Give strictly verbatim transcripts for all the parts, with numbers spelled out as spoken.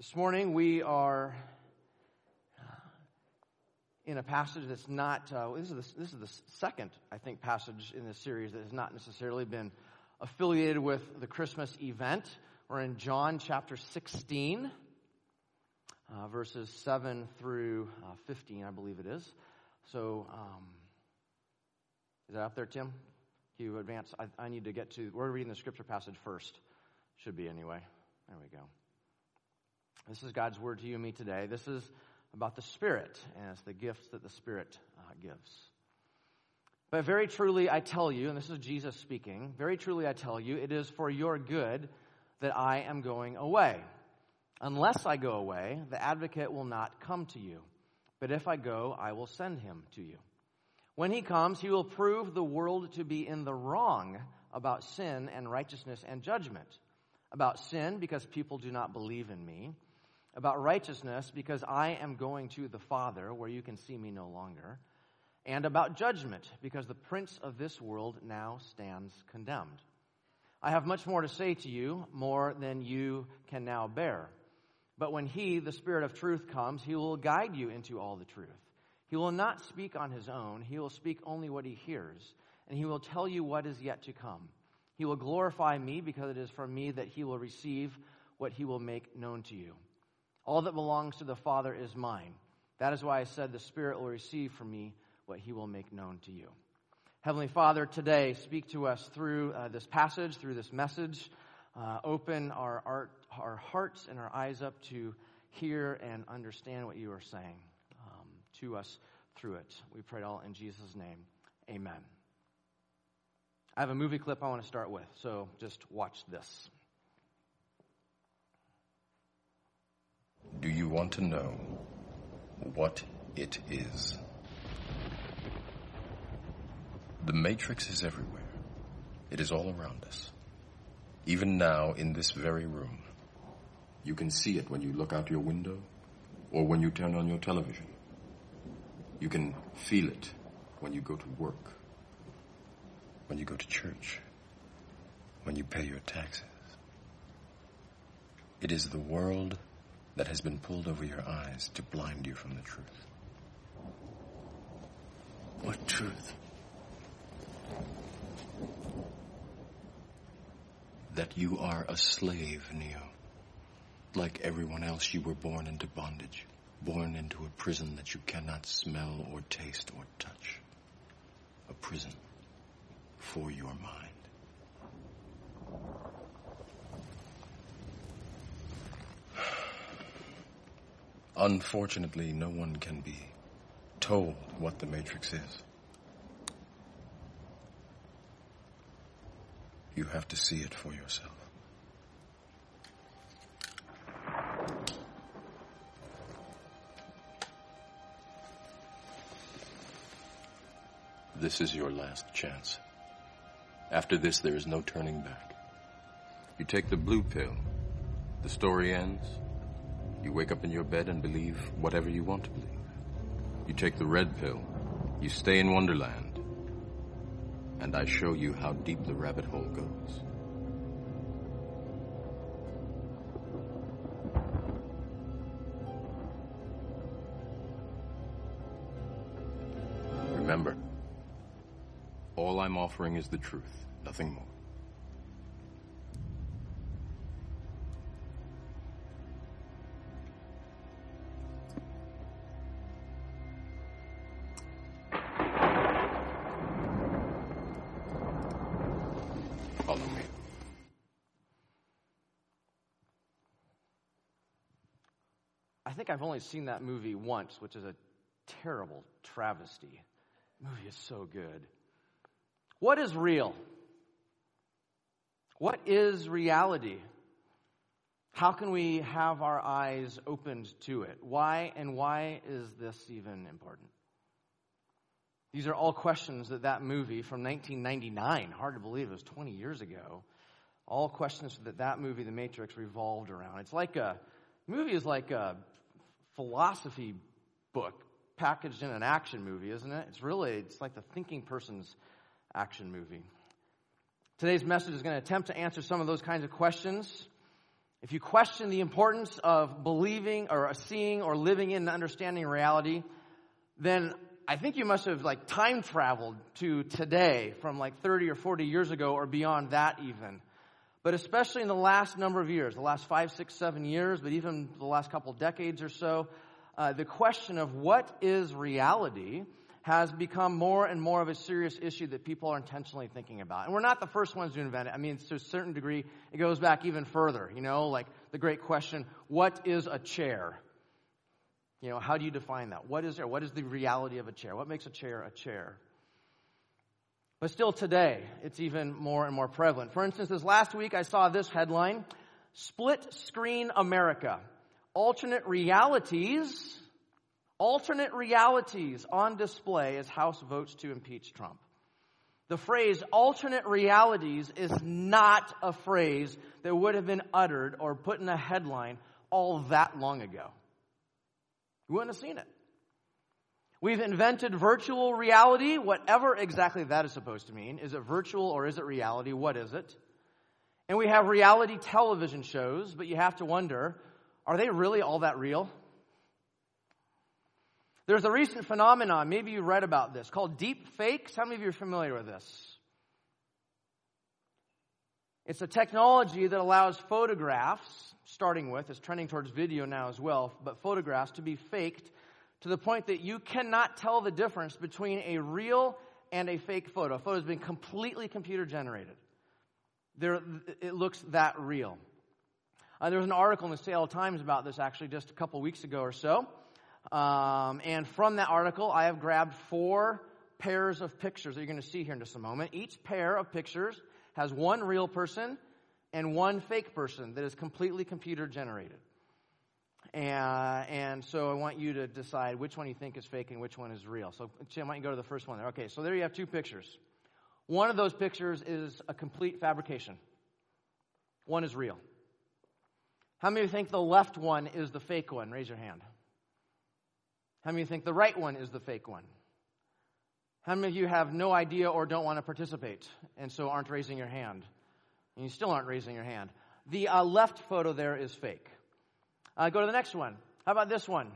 This morning we are in a passage that's not, uh, this, is the, this is the second, I think, passage in this series that has not necessarily been affiliated with the Christmas event. We're in John chapter sixteen, uh, verses seven through uh, fifteen, I believe it is. So, um, is that up there, Tim? Can you advance? I, I need to get to, we're reading the scripture passage first. Should be anyway. There we go. This is God's word to you and me today. This is about the Spirit, and it's the gifts that the Spirit uh, gives. But very truly I tell you, and this is Jesus speaking, very truly I tell you, it is for your good that I am going away. Unless I go away, the advocate will not come to you. But if I go, I will send him to you. When he comes, he will prove the world to be in the wrong about sin and righteousness and judgment. About sin, because people do not believe in me. About righteousness, because I am going to the Father, where you can see me no longer. And about judgment, because the prince of this world now stands condemned. I have much more to say to you, more than you can now bear. But when he, the Spirit of truth, comes, he will guide you into all the truth. He will not speak on his own. He will speak only what he hears, and he will tell you what is yet to come. He will glorify me, because it is from me that he will receive what he will make known to you. All that belongs to the Father is mine. That is why I said the Spirit will receive from me what he will make known to you. Heavenly Father, today speak to us through uh, this passage, through this message. Uh, open our, art, our hearts and our eyes up to hear and understand what you are saying um, to us through it. We pray it all in Jesus' name. Amen. I have a movie clip I want to start with, so just watch this. Do you want to know what it is? The Matrix is everywhere. It is all around us. Even now, in this very room. You can see it when you look out your window or when you turn on your television. You can feel it when you go to work, when you go to church, when you pay your taxes. It is the world that has been pulled over your eyes to blind you from the truth. What truth? That you are a slave, Neo. Like everyone else, you were born into bondage, born into a prison that you cannot smell or taste or touch. A prison for your mind. Unfortunately, no one can be told what the Matrix is. You have to see it for yourself. This is your last chance. After this, there is no turning back. You take the blue pill. The story ends. You wake up in your bed and believe whatever you want to believe. You take the red pill. You stay in Wonderland. And I show you how deep the rabbit hole goes. Remember, all I'm offering is the truth, nothing more. Follow me. I think I've only seen that movie once, which is a terrible travesty. The movie is so good. What is real? What is reality? How can we have our eyes opened to it? Why and why is this even important? These are all questions that that movie from nineteen ninety-nine, hard to believe it was twenty years ago, all questions that that movie, The Matrix, revolved around. It's like a, the movie is like a philosophy book packaged in an action movie, isn't it? It's really, it's like the thinking person's action movie. Today's message is going to attempt to answer some of those kinds of questions if you question the importance of believing or seeing or living in and understanding reality, then I think you must have like time traveled to today from like thirty or forty years ago or beyond that even. But especially in the last number of years, the last five, six, seven years, but even the last couple decades or so, uh, the question of what is reality has become more and more of a serious issue that people are intentionally thinking about. And we're not the first ones to invent it. I mean, to a certain degree, it goes back even further, you know, like the great question, what is a chair? You know, how do you define that? What is there? What is the reality of a chair? What makes a chair a chair? But still today, it's even more and more prevalent. For instance, this last week I saw this headline, Split Screen America, alternate realities, alternate realities on display as House votes to impeach Trump. The phrase alternate realities is not a phrase that would have been uttered or put in a headline all that long ago. You wouldn't have seen it. We've invented virtual reality, whatever exactly that is supposed to mean. Is it virtual or is it reality? What is it? And we have reality television shows, but you have to wonder, are they really all that real? There's a recent phenomenon, maybe you read about this, called deep fakes. How many of you are familiar with this? It's a technology that allows photographs, starting with, it's trending towards video now as well, but photographs to be faked to the point that you cannot tell the difference between a real and a fake photo. A photo has been completely computer generated. There, it looks that real. Uh, there was an article in the Seattle Times about this actually just a couple weeks ago or so. Um, and from that article, I have grabbed four pairs of pictures that you're going to see here in just a moment. Each pair of pictures has one real person and one fake person that is completely computer generated. And, and so I want you to decide which one you think is fake and which one is real. So Jim, why don't you go to the first one there? Okay, so there you have two pictures. One of those pictures is a complete fabrication. One is real. How many of you think the left one is the fake one? Raise your hand. How many of you think the right one is the fake one? How many of you have no idea or don't want to participate and so aren't raising your hand? And you still aren't raising your hand. The uh, left photo there is fake. Uh, go to the next one. How about this one?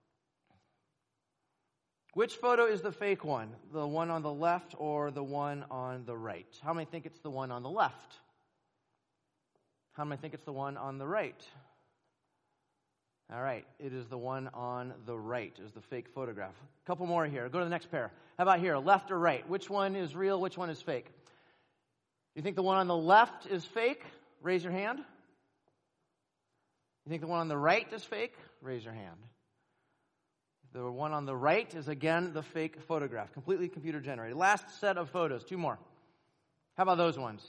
Which photo is the fake one? The one on the left or the one on the right? How many think it's the one on the left? How many think it's the one on the right? All right, it is the one on the right, is the fake photograph. A couple more here. Go to the next pair. How about here, left or right? Which one is real, which one is fake? You think the one on the left is fake? Raise your hand. You think the one on the right is fake? Raise your hand. The one on the right is, again, the fake photograph, completely computer generated. Last set of photos, two more. How about those ones?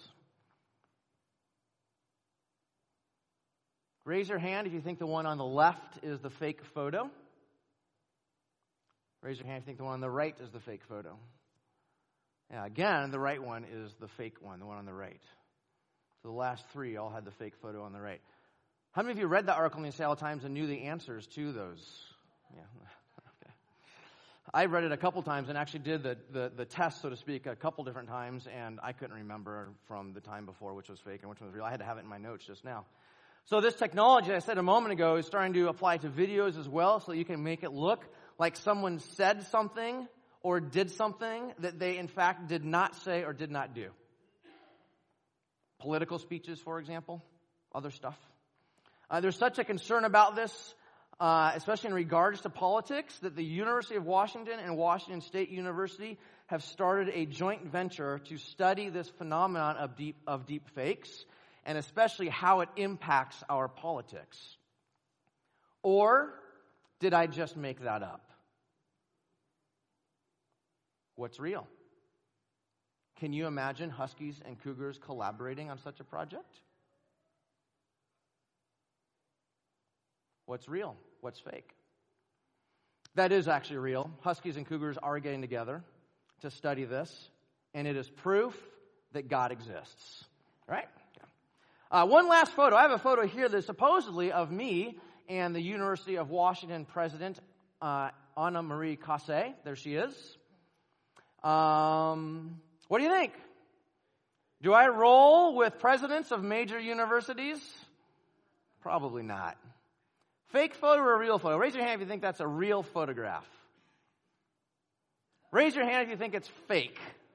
Raise your hand if you think the one on the left is the fake photo. Raise your hand if you think the one on the right is the fake photo. Yeah, again, the right one is the fake one, the one on the right. So the last three all had the fake photo on the right. How many of you read the article in the Seattle Times and knew the answers to those? Yeah. Okay. I read it a couple times and actually did the, the, the test, so to speak, a couple different times, and I couldn't remember from the time before which was fake and which one was real. I had to have it in my notes just now. So this technology, I said a moment ago, is starting to apply to videos as well, so you can make it look like someone said something or did something that they, in fact, did not say or did not do. Political speeches, for example, other stuff. Uh, there's such a concern about this, uh, especially in regards to politics, that the University of Washington and Washington State University have started a joint venture to study this phenomenon of deep of deep fakes, and especially how it impacts our politics. Or did I just make that up? What's real? Can you imagine Huskies and Cougars collaborating on such a project? What's real? What's fake? That is actually real. Huskies and Cougars are getting together to study this, and it is proof that God exists. Right? Uh, one last photo. I have a photo here that's supposedly of me and the University of Washington president, uh, Anna Marie Casse. There she is. Um, what do you think? Do I roll with presidents of major universities? Probably not. Fake photo or a real photo? Raise your hand if you think that's a real photograph. Raise your hand if you think it's fake.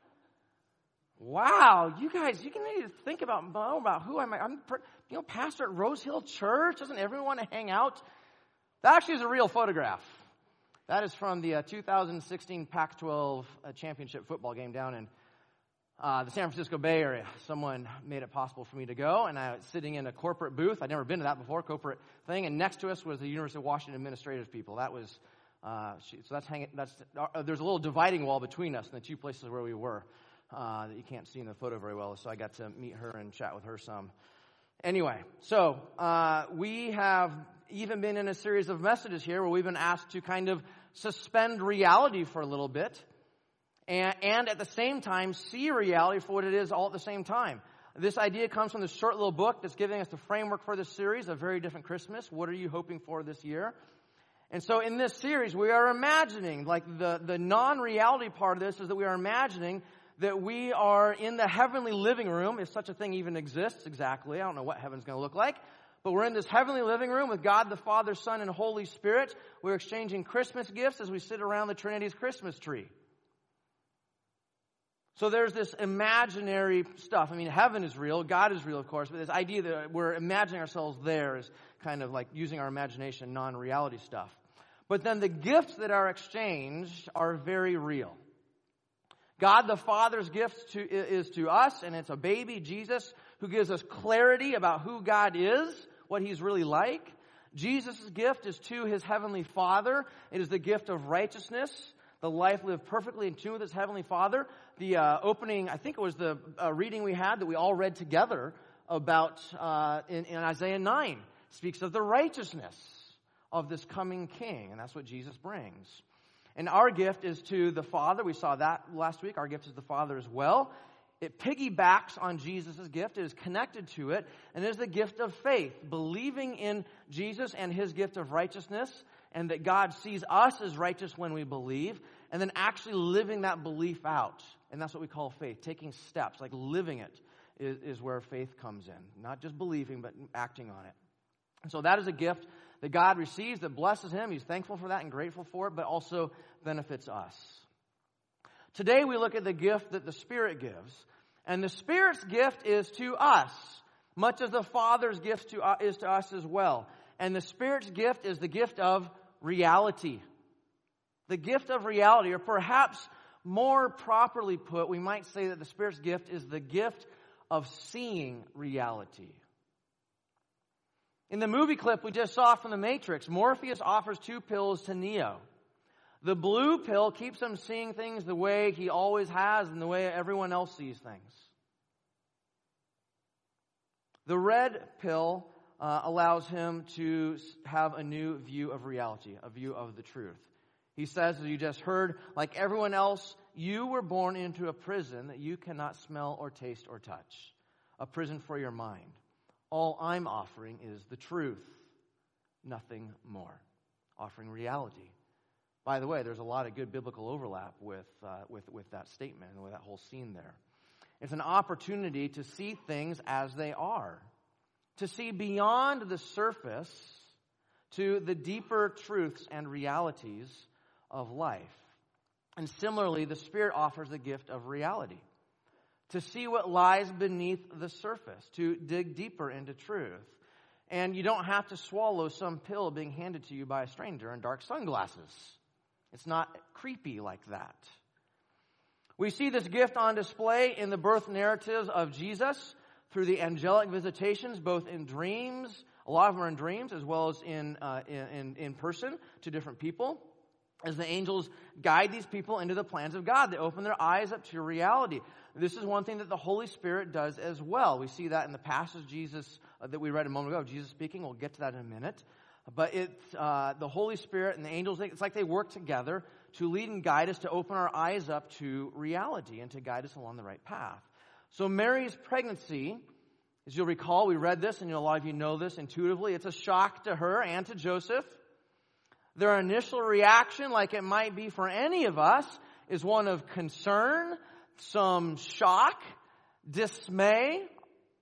Wow, you guys, you can need to think about, about who am I? I'm, you know, pastor at Rose Hill Church. Doesn't everyone want to hang out? That actually is a real photograph. That is from the uh, two thousand sixteen Pac twelve uh, championship football game down in uh, the San Francisco Bay Area. Someone made it possible for me to go, and I was sitting in a corporate booth. I'd never been to that before, corporate thing, and next to us was the University of Washington administrative people. That was, uh, she, so that's hanging, that's, uh, there's a little dividing wall between us and the two places where we were uh, that you can't see in the photo very well, so I got to meet her and chat with her some. Anyway, so uh, we have even been in a series of messages here where we've been asked to kind of suspend reality for a little bit and, and at the same time see reality for what it is all at the same time. This idea comes from this short little book that's giving us the framework for this series, A Very Different Christmas. What are you hoping for this year? And so in this series, we are imagining, like the, the non-reality part of this is that we are imagining that we are in the heavenly living room, if such a thing even exists exactly. I don't know what heaven's going to look like. But we're in this heavenly living room with God the Father, Son, and Holy Spirit. We're exchanging Christmas gifts as we sit around the Trinity's Christmas tree. So there's this imaginary stuff. I mean, heaven is real. God is real, of course. But this idea that we're imagining ourselves there is kind of like using our imagination, non-reality stuff. But then the gifts that are exchanged are very real. God the Father's gift to, is to us, and it's a baby, Jesus, who gives us clarity about who God is, what He's really like. Jesus' gift is to His Heavenly Father. It is the gift of righteousness, the life lived perfectly in tune with His Heavenly Father. The uh, opening, I think it was the uh, reading we had that we all read together about uh, in, in Isaiah nine, speaks of the righteousness of this coming King, and that's what Jesus brings. And our gift is to the Father. We saw that last week. Our gift is the Father as well. It piggybacks on Jesus' gift. It is connected to it. And it is the gift of faith, believing in Jesus and His gift of righteousness, and that God sees us as righteous when we believe, and then actually living that belief out. And that's what we call faith, taking steps, like living it is, is where faith comes in. Not just believing, but acting on it. And so that is a gift that God receives that blesses Him. He's thankful for that and grateful for it, but also benefits us. Today we look at the gift that the Spirit gives. And the Spirit's gift is to us, much as the Father's gift to, uh, is to us as well. And the Spirit's gift is the gift of reality. The gift of reality, or perhaps more properly put, we might say that the Spirit's gift is the gift of seeing reality. In the movie clip we just saw from The Matrix, Morpheus offers two pills to Neo. The blue pill keeps him seeing things the way he always has and the way everyone else sees things. The red pill uh, allows him to have a new view of reality, a view of the truth. He says, as you just heard, like everyone else, you were born into a prison that you cannot smell or taste or touch. A prison for your mind. All I'm offering is the truth, nothing more. Offering reality. By the way, there's a lot of good biblical overlap with, uh, with, with that statement and with that whole scene there. It's an opportunity to see things as they are. To see beyond the surface to the deeper truths and realities of life. And similarly, the Spirit offers the gift of reality. To see what lies beneath the surface. To dig deeper into truth. And you don't have to swallow some pill being handed to you by a stranger in dark sunglasses. It's not creepy like that. We see this gift on display in the birth narratives of Jesus through the angelic visitations, both in dreams, a lot of them are in dreams, as well as in, uh, in, in person to different people. As the angels guide these people into the plans of God, they open their eyes up to reality. This is one thing that the Holy Spirit does as well. We see that in the passage Jesus uh, that we read a moment ago, Jesus speaking. We'll get to that in a minute. But it's uh, the Holy Spirit and the angels, it's like they work together to lead and guide us, to open our eyes up to reality and to guide us along the right path. So Mary's pregnancy, as you'll recall, we read this, and a lot of you know this intuitively. It's a shock to her and to Joseph. Their initial reaction, like it might be for any of us, is one of concern, some shock, dismay,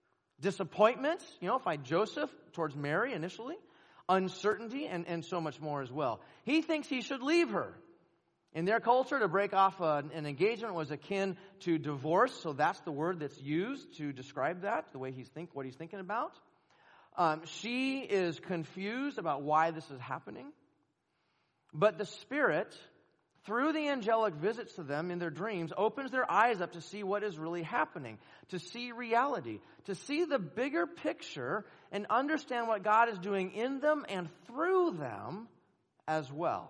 disappointment, you know, find Joseph towards Mary initially, uncertainty, and, and so much more as well. He thinks he should leave her. In their culture, to break off a, an engagement was akin to divorce, so that's the word that's used to describe that, the way he's think, what he's thinking about. Um, she is confused about why this is happening. But the Spirit, through the angelic visits to them in their dreams, opens their eyes up to see what is really happening, to see reality, to see the bigger picture and understand what God is doing in them and through them as well.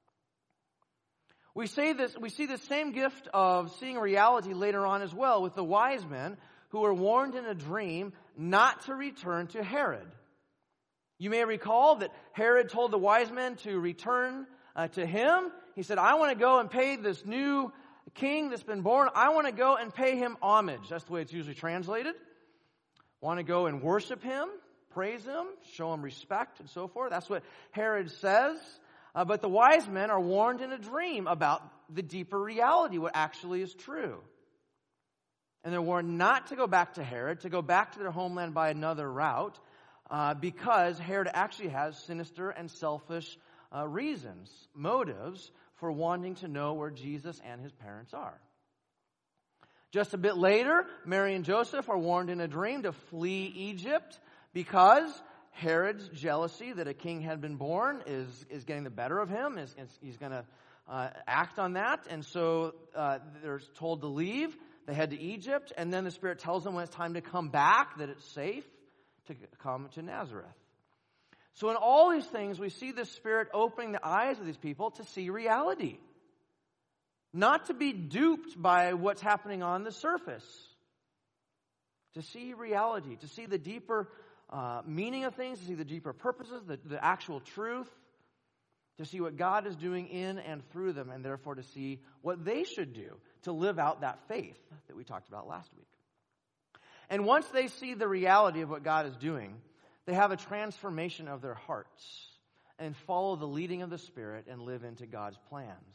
We say this, we see the same gift of seeing reality later on as well with the wise men who were warned in a dream not to return to Herod. You may recall that Herod told the wise men to return uh, to him. He said, I want to go and pay this new king that's been born. I want to go and pay him homage. That's the way it's usually translated. Want to go and worship him, praise him, show him respect, and so forth. That's what Herod says. Uh, but the wise men are warned in a dream about the deeper reality, what actually is true. And they're warned not to go back to Herod, to go back to their homeland by another route, uh, because Herod actually has sinister and selfish uh, reasons, motives, for wanting to know where Jesus and his parents are. Just a bit later, Mary and Joseph are warned in a dream to flee Egypt because Herod's jealousy that a king had been born is, is getting the better of him. Is, is, he's going to uh, act on that. And so uh, they're told to leave. They head to Egypt. And then the Spirit tells them when it's time to come back, that it's safe to come to Nazareth. So in all these things, we see the Spirit opening the eyes of these people to see reality. Not to be duped by what's happening on the surface. To see reality, to see the deeper Uh, meaning of things, to see the deeper purposes, the, the actual truth, to see what God is doing in and through them, and therefore to see what they should do to live out that faith that we talked about last week. And once they see the reality of what God is doing, they have a transformation of their hearts and follow the leading of the Spirit and live into God's plans.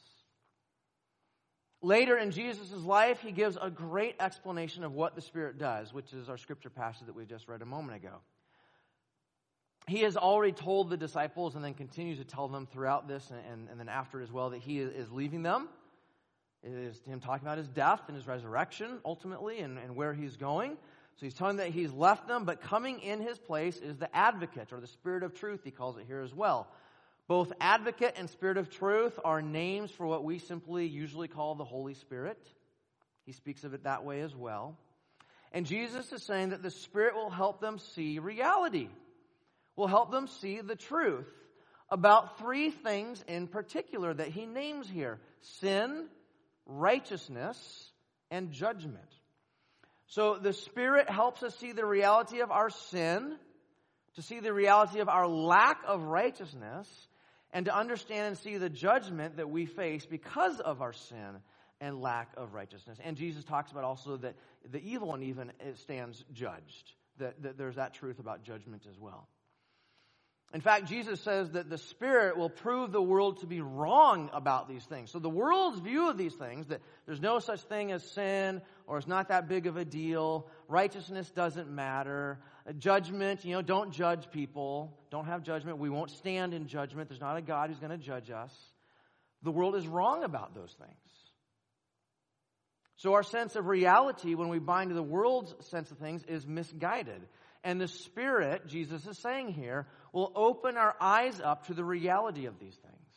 Later in Jesus' life, he gives a great explanation of what the Spirit does, which is our scripture passage that we just read a moment ago. He has already told the disciples and then continues to tell them throughout this and, and, and then after as well that he is leaving them. It is him talking about his death and his resurrection ultimately and, and where he's going. So he's telling them that he's left them, but coming in his place is the advocate or the Spirit of truth, he calls it here as well. Both advocate and Spirit of truth are names for what we simply usually call the Holy Spirit. He speaks of it that way as well. And Jesus is saying that the Spirit will help them see reality. Will help them see the truth about three things in particular that he names here: sin, righteousness, and judgment. So the Spirit helps us see the reality of our sin, to see the reality of our lack of righteousness, and to understand and see the judgment that we face because of our sin and lack of righteousness. And Jesus talks about also that the evil one even stands judged, that, that there's that truth about judgment as well. In fact, Jesus says that the Spirit will prove the world to be wrong about these things. So the world's view of these things, that there's no such thing as sin, or it's not that big of a deal, righteousness doesn't matter, judgment, you know, don't judge people, don't have judgment, we won't stand in judgment, there's not a God who's going to judge us. The world is wrong about those things. So our sense of reality when we bind to the world's sense of things is misguided. And the Spirit, Jesus is saying here, will open our eyes up to the reality of these things.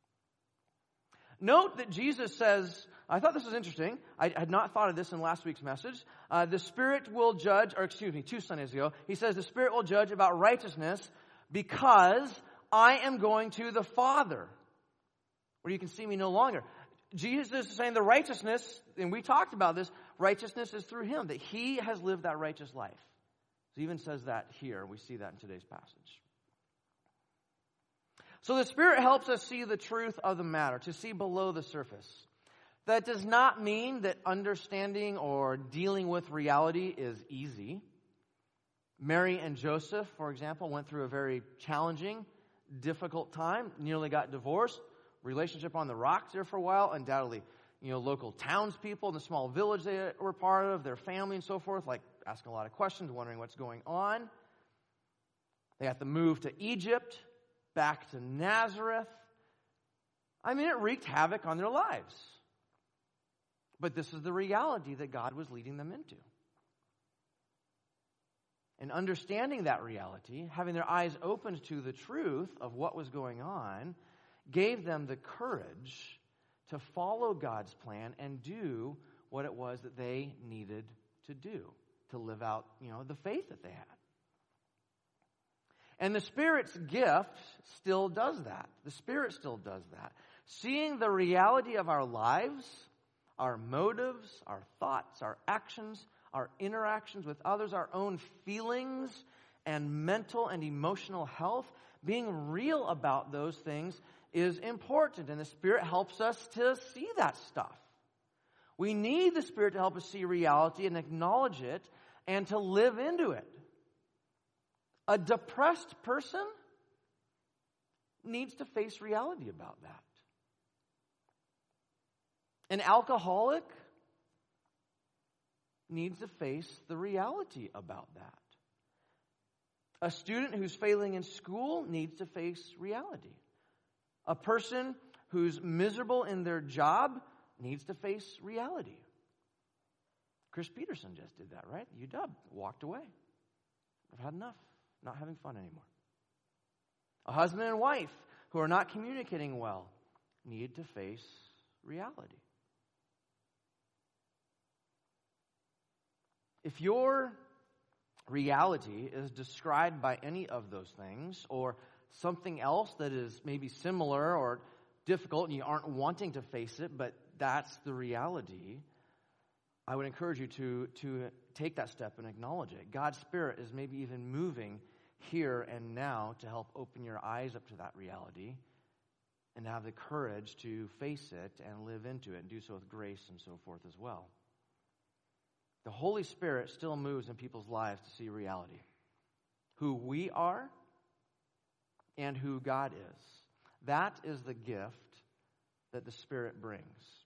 Note that Jesus says, I thought this was interesting. I had not thought of this in last week's message. Uh, the Spirit will judge, or excuse me, two Sundays ago, he says the Spirit will judge about righteousness because I am going to the Father, where you can see me no longer. Jesus is saying the righteousness, and we talked about this, righteousness is through him, that he has lived that righteous life. He even says that here. We see that in today's passage. So the Spirit helps us see the truth of the matter, to see below the surface. That does not mean that understanding or dealing with reality is easy. Mary and Joseph, for example, went through a very challenging, difficult time, nearly got divorced, relationship on the rocks there for a while, undoubtedly you know, local townspeople in the small village they were part of, their family and so forth, like asking a lot of questions, wondering what's going on. They have to move to Egypt, back to Nazareth. I mean, it wreaked havoc on their lives. But this is the reality that God was leading them into. And understanding that reality, having their eyes opened to the truth of what was going on, gave them the courage to follow God's plan and do what it was that they needed to do, to live out, you know, the faith that they had. And the Spirit's gift still does that. The Spirit still does that. Seeing the reality of our lives, our motives, our thoughts, our actions, our interactions with others, our own feelings and mental and emotional health, being real about those things is important. And the Spirit helps us to see that stuff. We need the Spirit to help us see reality and acknowledge it and to live into it. A depressed person needs to face reality about that. An alcoholic needs to face the reality about that. A student who's failing in school needs to face reality. A person who's miserable in their job needs to face reality. Chris Peterson just did that, right? U W walked away. I've had enough. Not having fun anymore. A husband and wife who are not communicating well need to face reality. If your reality is described by any of those things, or something else that is maybe similar or difficult and you aren't wanting to face it, but that's the reality, I would encourage you to, to take that step and acknowledge it. God's Spirit is maybe even moving here and now to help open your eyes up to that reality and have the courage to face it and live into it and do so with grace and so forth as well. The Holy Spirit still moves in people's lives to see reality. Who we are and who God is. That is the gift that the Spirit brings.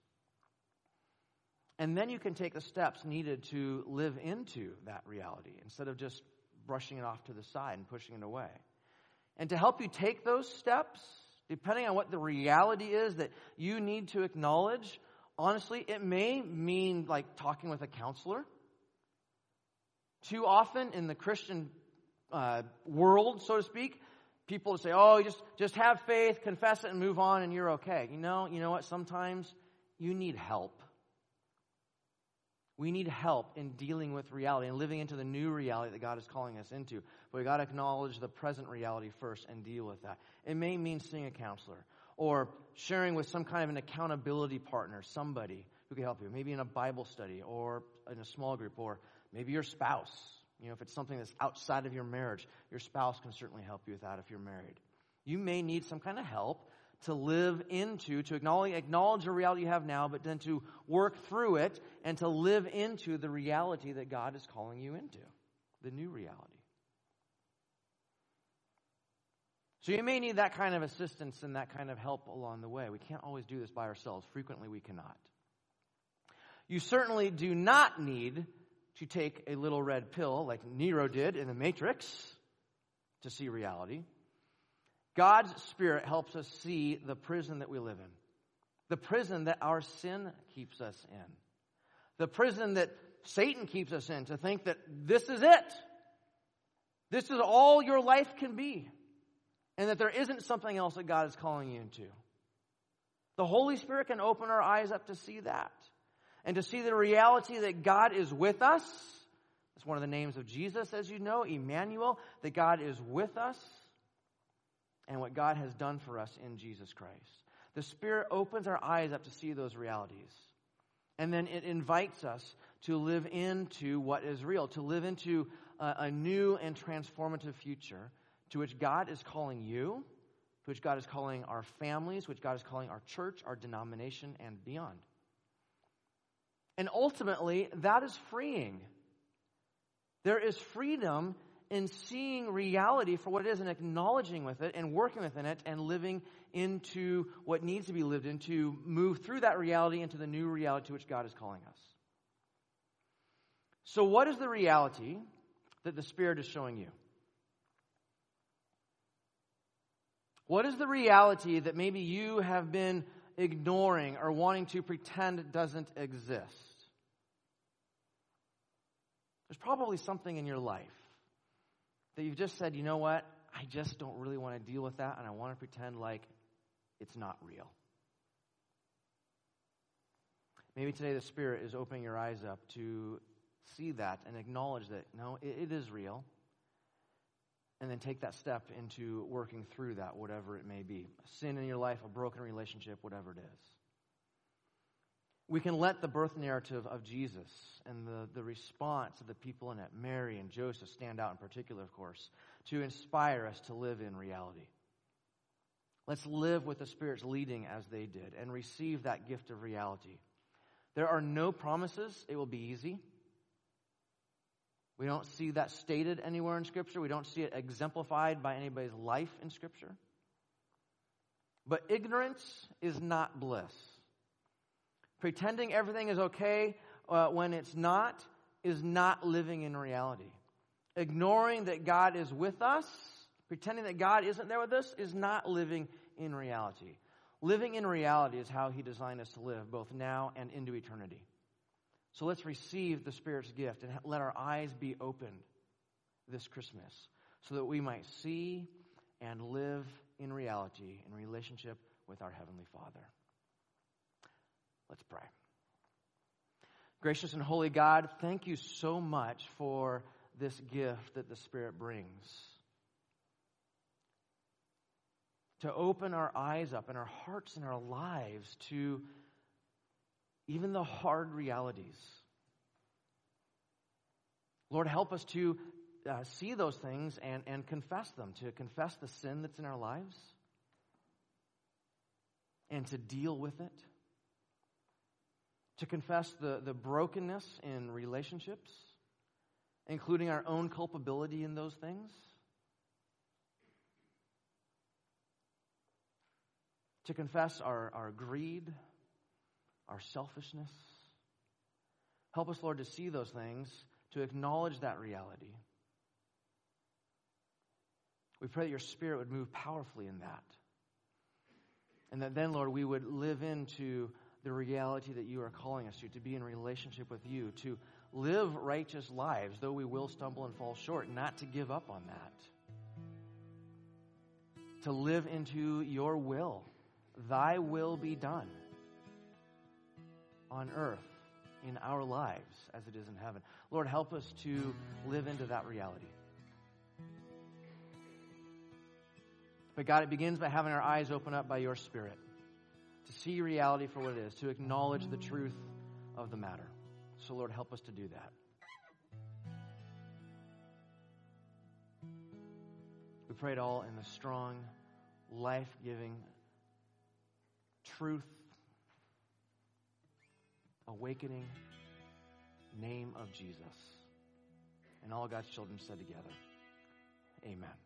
And then you can take the steps needed to live into that reality instead of just brushing it off to the side and pushing it away. And to help you take those steps, depending on what the reality is that you need to acknowledge, honestly, it may mean like talking with a counselor. Too often in the Christian uh, world, so to speak, people say, oh, just, just have faith, confess it, and move on, and you're okay. You know, you know what? Sometimes you need help. We need help in dealing with reality and living into the new reality that God is calling us into. But we've got to acknowledge the present reality first and deal with that. It may mean seeing a counselor or sharing with some kind of an accountability partner, somebody who can help you, maybe in a Bible study or in a small group, or maybe your spouse. You know, if it's something that's outside of your marriage, your spouse can certainly help you with that if you're married. You may need some kind of help to live into, to acknowledge, acknowledge the reality you have now, but then to work through it and to live into the reality that God is calling you into, the new reality. So you may need that kind of assistance and that kind of help along the way. We can't always do this by ourselves. Frequently we cannot. You certainly do not need to take a little red pill like Nero did in the Matrix to see reality. God's Spirit helps us see the prison that we live in. The prison that our sin keeps us in. The prison that Satan keeps us in, to think that this is it. This is all your life can be. And that there isn't something else that God is calling you into. The Holy Spirit can open our eyes up to see that. And to see the reality that God is with us. It's one of the names of Jesus, as you know, Emmanuel, that God is with us. And what God has done for us in Jesus Christ. The Spirit opens our eyes up to see those realities. And then it invites us to live into what is real, to live into a, a new and transformative future to which God is calling you, to which God is calling our families, which God is calling our church, our denomination, and beyond. And ultimately, that is freeing. There is freedom in seeing reality for what it is and acknowledging with it and working within it and living into what needs to be lived in to move through that reality into the new reality to which God is calling us. So what is the reality that the Spirit is showing you? What is the reality that maybe you have been ignoring or wanting to pretend doesn't exist? There's probably something in your life that you've just said, you know what, I just don't really want to deal with that, and I want to pretend like it's not real. Maybe today the Spirit is opening your eyes up to see that and acknowledge that, no, it, it is real. And then take that step into working through that, whatever it may be. A sin in your life, a broken relationship, whatever it is. We can let the birth narrative of Jesus and the, the response of the people in it, Mary and Joseph, stand out in particular, of course, to inspire us to live in reality. Let's live with the Spirit's leading as they did and receive that gift of reality. There are no promises it will be easy. We don't see that stated anywhere in Scripture. We don't see it exemplified by anybody's life in Scripture. But ignorance is not bliss. Pretending everything is okay uh, when it's not is not living in reality. Ignoring that God is with us, pretending that God isn't there with us, is not living in reality. Living in reality is how He designed us to live, both now and into eternity. So let's receive the Spirit's gift and let our eyes be opened this Christmas so that we might see and live in reality in relationship with our Heavenly Father. Let's pray. Gracious and holy God, thank you so much for this gift that the Spirit brings. To open our eyes up and our hearts and our lives to even the hard realities. Lord, help us to uh, see those things and, and confess them, to confess the sin that's in our lives and to deal with it, to confess the, the brokenness in relationships, including our own culpability in those things, to confess our, our greed, our selfishness. Help us, Lord, to see those things, to acknowledge that reality. We pray that your Spirit would move powerfully in that. And that then, Lord, we would live into the reality that you are calling us to, to be in relationship with you, to live righteous lives, though we will stumble and fall short, not to give up on that. To live into your will. Thy will be done on earth, in our lives, as it is in heaven. Lord, help us to live into that reality. But God, it begins by having our eyes open up by your Spirit, to see reality for what it is, to acknowledge the truth of the matter. So, Lord, help us to do that. We pray it all in the strong, life-giving truth, awakening name of Jesus. And all God's children said together, amen.